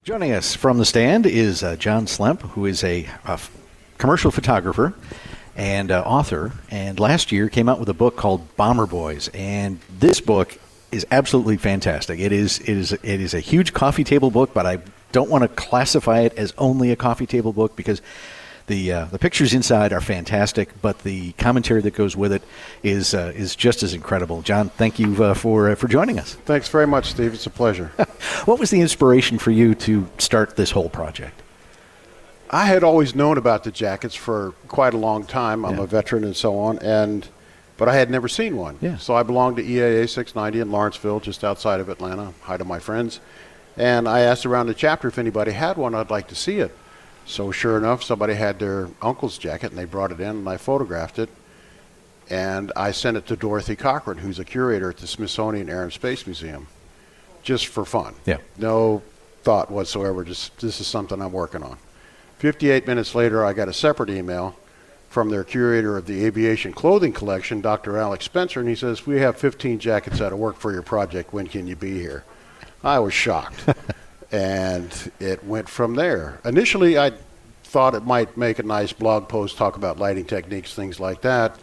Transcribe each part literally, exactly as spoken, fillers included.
Joining us from the stand is uh, John Slemp, who is a, a f- commercial photographer and uh, author, and last year came out with a book called Bomber Boys. And this book is absolutely fantastic. It is it is it is a huge coffee table book, but I don't want to classify it as only a coffee table book because the uh, the pictures inside are fantastic, but the commentary that goes with it is uh, is just as incredible. John, thank you uh, for uh, for joining us. Thanks very much, Steve. It's a pleasure. What was the inspiration for you to start this whole project? I had always known about the jackets for quite a long time. I'm Yeah. a veteran and so on, and but I had never seen one. Yeah. So I belonged to E A A six ninety in Lawrenceville, just outside of Atlanta. Hi to my friends. And I asked around the chapter if anybody had one. I'd like to see it. So sure enough, somebody had their uncle's jacket, and they brought it in, and I photographed it. And I sent it to Dorothy Cochran, who's a curator at the Smithsonian Air and Space Museum, just for fun. Yeah. No thought whatsoever. Just this is something I'm working on. fifty-eight minutes later, I got a separate email from their curator of the aviation clothing collection, Doctor Alex Spencer, and he says, "We have fifteen jackets out of work for your project. When can you be here?" I was shocked. And it went from there. Initially, I thought it might make a nice blog post, talk about lighting techniques, things like that.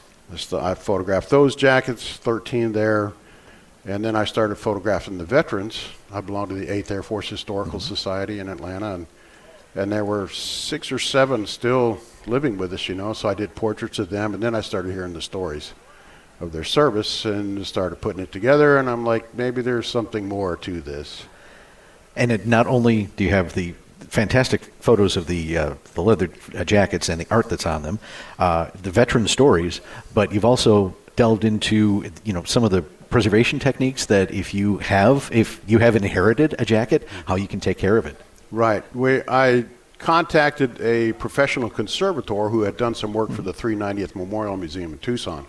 I photographed those jackets, thirteen there. And then I started photographing the veterans. I belong to the eighth Air Force Historical mm-hmm. Society in Atlanta. And, and there were six or seven still living with us, you know. So I did portraits of them. And then I started hearing the stories of their service and started putting it together. And I'm like, maybe there's something more to this. And it, not only do you have the fantastic photos of the uh, the leather uh, jackets and the art that's on them, uh, the veteran stories, but you've also delved into you know some of the preservation techniques that if you have if you have inherited a jacket, how you can take care of it. Right. We I contacted a professional conservator who had done some work for the three ninetieth Memorial Museum in Tucson,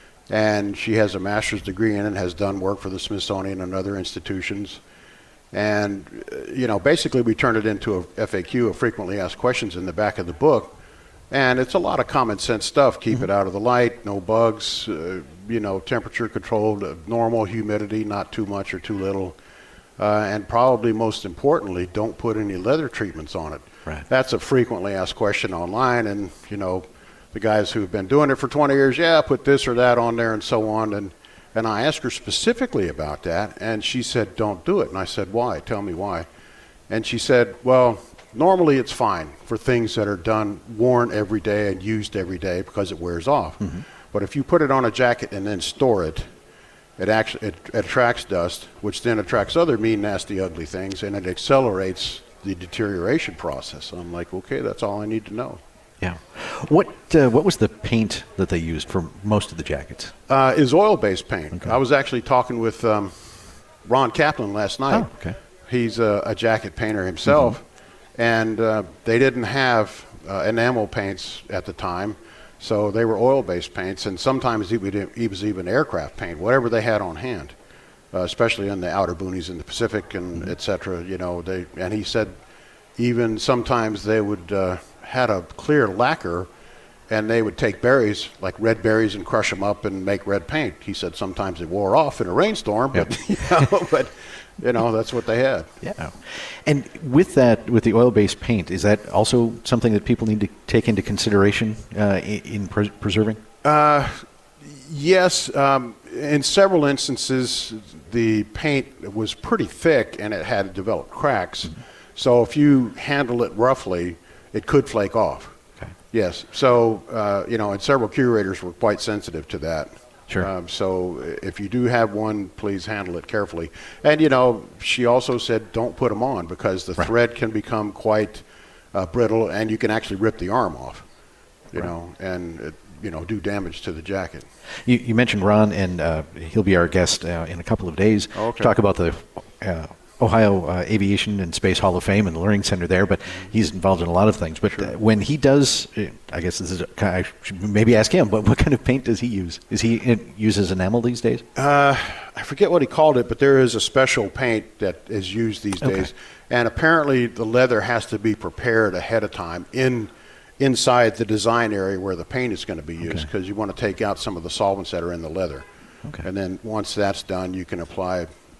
and she has a master's degree in it and has done work for the Smithsonian and other institutions. And, you know, basically we turned it into a F A Q, a frequently asked questions in the back of the book. And it's a lot of common sense stuff. Keep mm-hmm. it out of the light, no bugs, uh, you know, temperature controlled, uh, normal humidity, not too much or too little. Uh, and probably most importantly, don't put any leather treatments on it. Right. That's a frequently asked question online. And, you know, the guys who've been doing it for twenty years, yeah, put this or that on there and so on. And And I asked her specifically about that, and she said, don't do it. And I said, why? Tell me why. And she said, well, normally it's fine for things that are done, worn every day and used every day because it wears off. Mm-hmm. But if you put it on a jacket and then store it, it actually it, it attracts dust, which then attracts other mean, nasty, ugly things, and it accelerates the deterioration process. So I'm like, okay, that's all I need to know. Yeah. What uh, what was the paint that they used for most of the jackets? Uh, is oil-based paint. Okay. I was actually talking with um, Ron Kaplan last night. Oh, okay. He's a, a jacket painter himself, mm-hmm. and uh, they didn't have uh, enamel paints at the time, so they were oil-based paints, and sometimes he, would, he was even aircraft paint, whatever they had on hand, uh, especially in the outer boonies in the Pacific and mm-hmm. et cetera. You know, they and he said even sometimes they would. Uh, had a clear lacquer, and they would take berries, like red berries, and crush them up and make red paint. He said sometimes it wore off in a rainstorm, but, yep. you know, but you know, that's what they had. Yeah. And with that, with the oil-based paint, is that also something that people need to take into consideration uh, in, in pres- preserving? Uh, yes. Um, in several instances, the paint was pretty thick, and it had developed cracks. Mm-hmm. So if you handle it roughly, it could flake off. Okay. Yes. So, uh, you know, and several curators were quite sensitive to that. Sure. Um, so if you do have one, please handle it carefully. And, you know, she also said don't put them on because the right. thread can become quite uh, brittle, and you can actually rip the arm off, you right. know, and, it, you know, do damage to the jacket. You, you mentioned Ron, and uh, he'll be our guest uh, in a couple of days. Okay. Talk about the uh, Ohio uh, Aviation and Space Hall of Fame and the Learning Center there, but he's involved in a lot of things. But sure. uh, when he does, uh, I guess this is, a, I should maybe ask him, but what kind of paint does he use? Is he in, uses enamel these days? Uh, I forget what he called it, but there is a special paint that is used these okay. days. And apparently the leather has to be prepared ahead of time in inside the design area where the paint is going to be used, because okay. you want to take out some of the solvents that are in the leather. Okay. And then once that's done, you can apply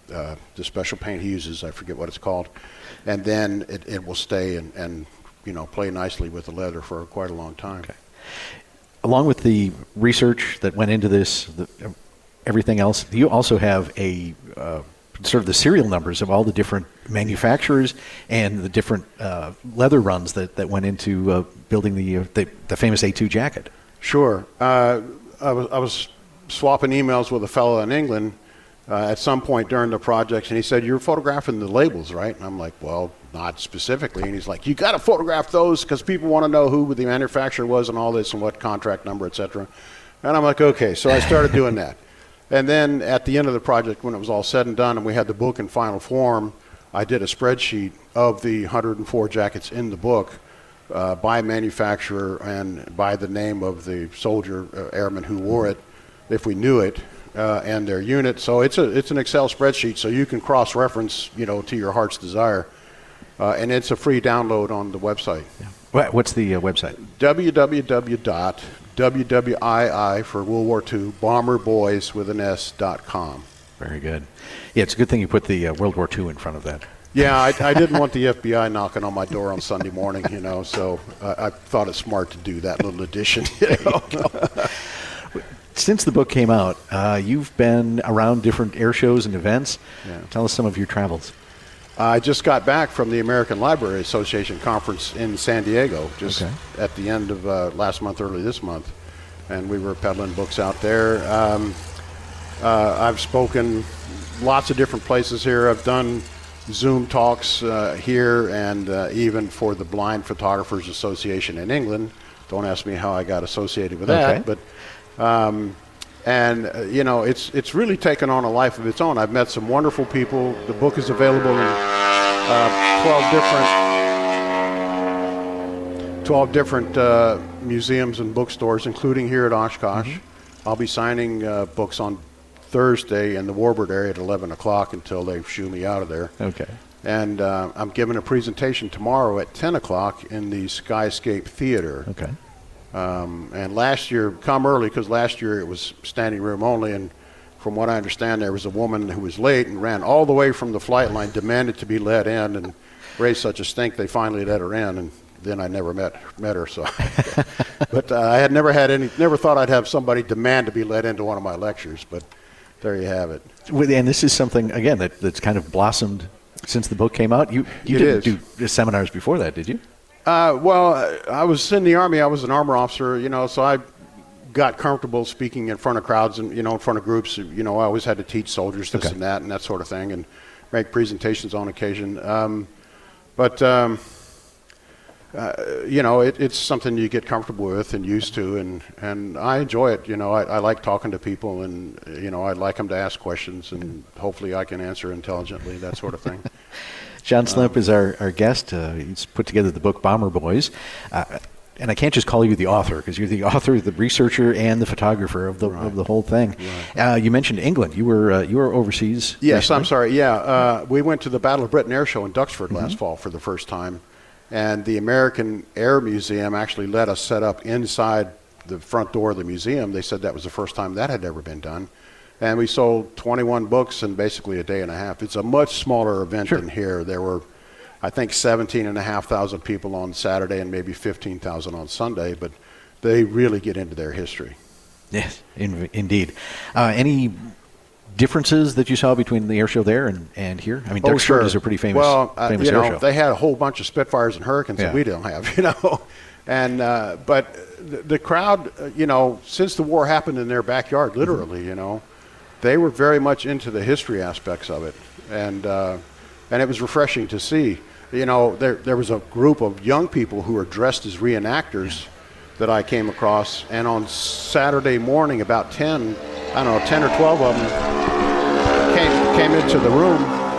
uh, the special paint he uses. I forget what it's called, and then it, it will stay and, and you know play nicely with the leather for quite a long time. Okay. Along with the research that went into this, the, everything else, you also have a uh, sort of the serial numbers of all the different manufacturers and the different uh, leather runs that, that went into uh, building the, uh, the the famous A two jacket. Sure. Uh, I, was, I was swapping emails with a fellow in England uh, at some point during the project, and he said, "You're photographing the labels, right?" And I'm like, "Well, not specifically." And he's like, "You got to photograph those because people want to know who the manufacturer was and all this and what contract number, et cetera" And I'm like, "Okay." So I started doing that. And then at the end of the project, when it was all said and done and we had the book in final form, I did a spreadsheet of the one hundred four jackets in the book uh, by manufacturer and by the name of the soldier, uh, airman who wore it, if we knew it, uh, and their unit. So it's a it's an Excel spreadsheet, so you can cross-reference, you know, to your heart's desire. Uh, and it's a free download on the website. Yeah. What's the uh, website? w w w dot w w i i for World War Two bomber boys with an S dot com. Very good. Yeah, it's a good thing you put the uh, World War Two in front of that. Yeah, I, I didn't want the F B I knocking on my door on Sunday morning, you know, so uh, I thought it smart to do that little addition. You know? Since the book came out, uh, you've been around different air shows and events. Yeah. Tell us some of your travels. I just got back from the American Library Association conference in San Diego, just Okay. at the end of uh, last month, early this month, and we were peddling books out there. Um, uh, I've spoken lots of different places here. I've done Zoom talks uh, here and uh, even for the Blind Photographers Association in England. Don't ask me how I got associated with that, Okay. but um, and uh, you know it's it's really taken on a life of its own. I've met some wonderful people. The book is available in uh, twelve different twelve different uh, museums and bookstores, including here at Oshkosh. Mm-hmm. I'll be signing uh, books on Thursday in the Warbird area at eleven o'clock until they shoo me out of there. Okay. And uh, I'm giving a presentation tomorrow at ten o'clock in the Skyscape Theater. Okay. Um, and last year, come early because last year it was standing room only. And from what I understand, there was a woman who was late and ran all the way from the flight line, demanded to be let in, and raised such a stink they finally let her in. And then I never met met her. So, but uh, I had never had any, never thought I'd have somebody demand to be let into one of my lectures. But there you have it. And this is something again that, that's kind of blossomed since the book came out. You you It didn't is. do seminars before that, did you? Uh, well, I was in the Army. I was an armor officer, you know, so I got comfortable speaking in front of crowds and, you know, in front of groups. You know, I always had to teach soldiers this Okay. and that and that sort of thing and make presentations on occasion. Um, but, um, uh, you know, it, it's something you get comfortable with and used to, and, and I enjoy it. You know, I, I like talking to people, and, you know, I'd like them to ask questions, and hopefully I can answer intelligently, that sort of thing. John Slemp is our, our guest. Uh, he's put together the book Bomber Boys. Uh, and I can't just call you the author, because you're the author, the researcher, and the photographer of the Right. of the whole thing. Right. Uh, you mentioned England. You were uh, you were overseas. Yes, recently. I'm sorry. Yeah, uh, we went to the Battle of Britain Air Show in Duxford Mm-hmm. last fall for the first time, and the American Air Museum actually let us set up inside the front door of the museum. They said that was the first time that had ever been done, and we sold twenty-one books in basically a day and a half. It's a much smaller event Sure. than here. There were, I think, seventeen and a half thousand people on Saturday and maybe fifteen thousand on Sunday, but they really get into their history. Yes, in, indeed. Uh, any differences that you saw between the air show there and, and here? I mean, Oh, Duxford sure. is a pretty famous, well, uh, famous you air know, show. they had a whole bunch of Spitfires and Hurricanes Yeah. that we don't have, you know. And uh, but the, the crowd, uh, you know, since the war happened in their backyard, literally, Mm-hmm. you know, they were very much into the history aspects of it, and uh, and it was refreshing to see. You know, there there was a group of young people who were dressed as reenactors that I came across, and on Saturday morning, about ten, I don't know, ten or twelve of them came came into the room.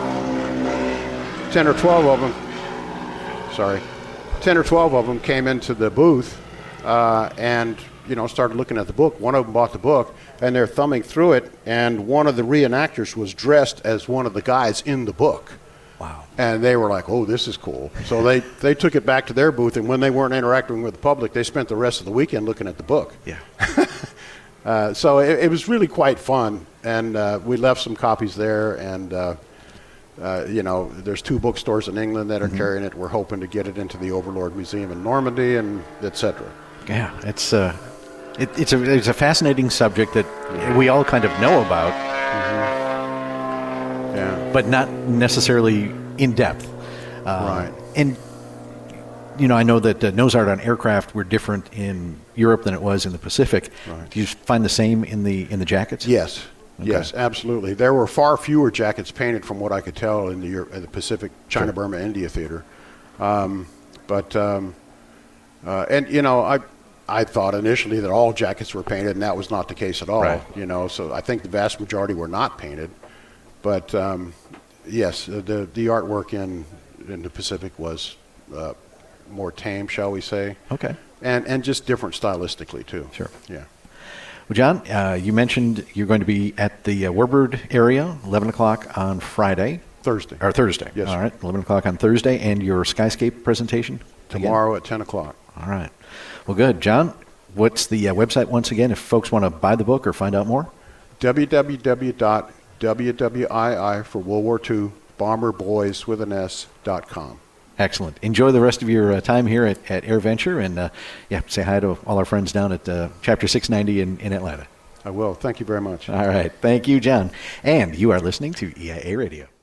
ten or twelve of them, sorry, ten or twelve of them came into the booth uh, and, you know, started looking at the book. One of them bought the book, and they're thumbing through it, and one of the reenactors was dressed as one of the guys in the book. Wow. And they were like, oh, this is cool. So they, they took it back to their booth, and when they weren't interacting with the public, they spent the rest of the weekend looking at the book. Yeah. Uh, so it, it was really quite fun, and uh, we left some copies there, and uh, uh, you know, there's two bookstores in England that are mm-hmm. carrying it. We're hoping to get it into the Overlord Museum in Normandy, and et cetera. Yeah, it's uh, it, it's a it's a fascinating subject that yeah. we all kind of know about, mm-hmm. yeah, but not necessarily in depth. Uh, right. And you know, I know that uh, nose art on aircraft were different in Europe than it was in the Pacific. Right. Do you find the same in the in the jackets? Yes, okay. yes, absolutely. There were far fewer jackets painted, from what I could tell, in the, Euro- in the Pacific, China, sure. Burma, India theater. Um, but um, uh, and you know, I I thought initially that all jackets were painted, and that was not the case at all. Right. You know, so I think the vast majority were not painted. But um, yes, the the artwork in in the Pacific was Uh, more tame, shall we say. Okay. And and just different stylistically, too. Sure. Yeah. Well, John, uh, you mentioned you're going to be at the uh, Warbird area, eleven o'clock on Friday. Thursday. Or Thursday. Yes. All right, eleven o'clock on Thursday, and your Skyscape presentation? Tomorrow again? at ten o'clock. All right. Well, good. John, what's the uh, website once again if folks want to buy the book or find out more? w w w dot w w i i for World War Two, bomber boys with an S, dot com. Excellent. Enjoy the rest of your uh, time here at, at AirVenture, and uh, yeah, say hi to all our friends down at uh, Chapter six ninety in, in Atlanta. I will. Thank you very much. All right. Thank you, John. And you are listening to E I A Radio.